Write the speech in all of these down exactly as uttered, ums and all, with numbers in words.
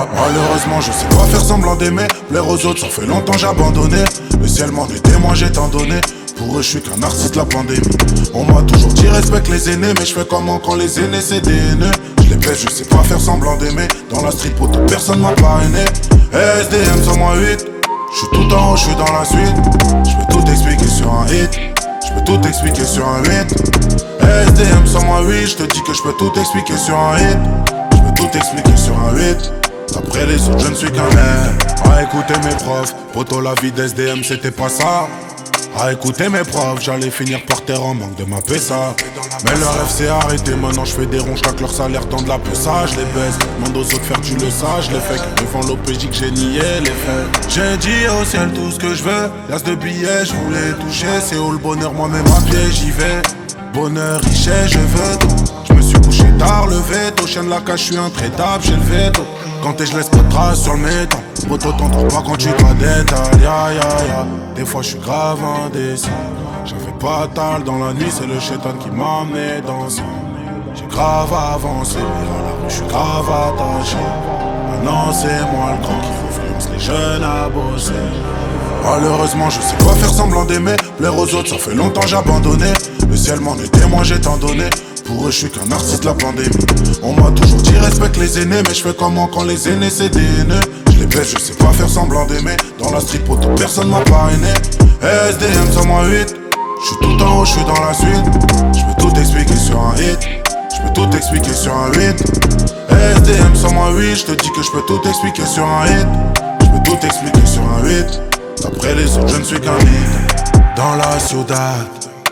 Malheureusement je sais pas faire semblant d'aimer. Plaire aux autres ça fait longtemps j'ai abandonné. Le ciel m'en est témoin j'ai tant donné. Pour eux je suis qu'un artiste la pandémie. On m'a toujours dit respecte les aînés. Mais je fais comment quand les aînés c'est des haineux. Je les baisse je sais pas faire semblant d'aimer. Dans la street poto personne m'a parrainé. S D M cent huit. Je suis tout en haut, je suis dans la suite. Je peux tout expliquer sur un hit. Je peux tout expliquer sur un huit. S D M cent huit. Je te dis que je peux tout expliquer sur un hit. Je peux tout expliquer sur un huit. Après les autres je ne suis qu'un mec. À écouter mes profs. Poto la vie d'S D M c'était pas ça. À écouter mes profs, j'allais finir par terre en manque de ma ça. Mais leur rêve s'est arrêté, maintenant je fais des ronds, j'tac leur salaire dans de la ça, je les baisse. Demande aux autres faire du le sage, les fake. Devant l'O P J que j'ai nié les faits. J'ai dit au ciel tout ce que je veux. L'as de billets, je voulais toucher. C'est où le bonheur, moi-même à pied, j'y vais. Bonheur, richesse, je veux tout. Je me suis couché tard, levé tôt. Chien de la cage, je suis intraitable, j'ai le veto. Quand t'es, je laisse pas de traces sur le métal. Poto t'entends pas quand tu dois détail. Ya ya ya. Des fois je suis grave indécis. J'avais pas tal dans la nuit, c'est le chétan qui m'a amené dans ça. J'ai grave avancé, mais à la rue je suis grave attaché. Maintenant c'est moi le grand qui influence les jeunes à bosser. Malheureusement je sais pas faire semblant d'aimer. Plaire aux autres ça fait longtemps j'ai abandonné. Le ciel m'en est témoin j'ai tant donné. Pour eux je suis qu'un artiste la pandémie. On m'a toujours dit respecte les aînés. Mais je fais comment quand les aînés c'est des haineux. Je les baisse je sais pas faire semblant d'aimer. Dans la street poto personne m'a parrainé. S D M cent huit. Je suis tout en haut je suis dans la suite. Je peux tout expliquer sur un hit. Je peux tout expliquer sur un huit. S D M cent huit. Je te dis que je peux tout expliquer sur un hit. Je peux tout expliquer sur un huit. Après les autres je ne suis qu'un hit. Dans la ciudad.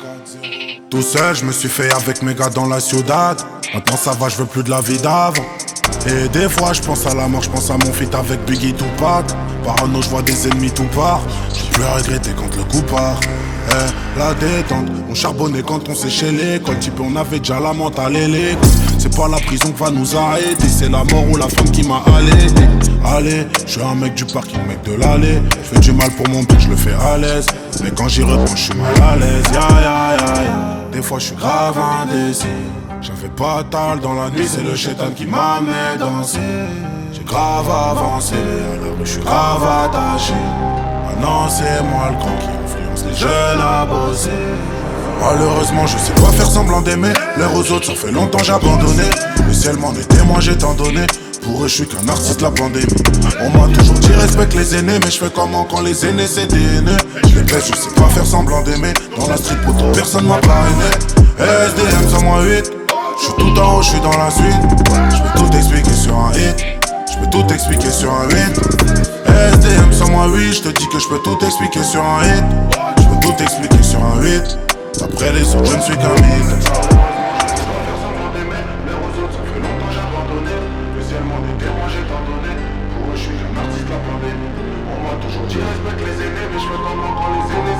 Tout seul, je me suis fait avec mes gars dans la ciudad. Maintenant ça va, je veux plus de la vie d'avant. Et des fois je pense à la mort, je pense à mon feat avec Biggie Tupac. Parano, je vois des ennemis tout part. J'ai plus à regretter quand le coup part. Eh, la détente, on charbonnait quand on séchait l'école. Type on avait déjà la mentale et l'écoute. C'est pas la prison qui va nous arrêter, c'est la mort ou la femme qui m'a allaité. Allez, je suis un mec du parking, mec de l'allée. Je fais du mal pour mon but, je le fais à l'aise. Mais quand j'y reprends, je suis mal à l'aise. Ya ya ya ya. Des fois je suis grave indécis. J'avais pas tal dans la nuit, c'est le chétan qui m'a amené danser. J'ai grave avancé, à la rue je suis grave attaché. Maintenant c'est moi le grand qui influence les jeunes à bosser. Malheureusement je sais pas faire semblant d'aimer. L'air aux autres ça fait longtemps j'ai abandonné. Le ciel m'en est témoin j'ai tant donné. Pour eux je suis qu'un artiste la pandémie. On m'a toujours dit respecte les aînés. Mais je fais comment quand les aînés c'est des haineux. Je les baisse je sais pas faire semblant d'aimer. Dans la street poto personne m'a parrainé. S D M cent huit. Je suis tout en haut je suis dans la suite. Je peux tout expliquer sur un hit. Je peux tout expliquer sur un huit. S D M cent huit. Je te dis que je peux tout expliquer sur un hit. Je peux tout expliquer sur un huit. Après les autres je ne suis qu'un mythe. Toujours dit respecte les aînés, mais je fais comment quand les aînés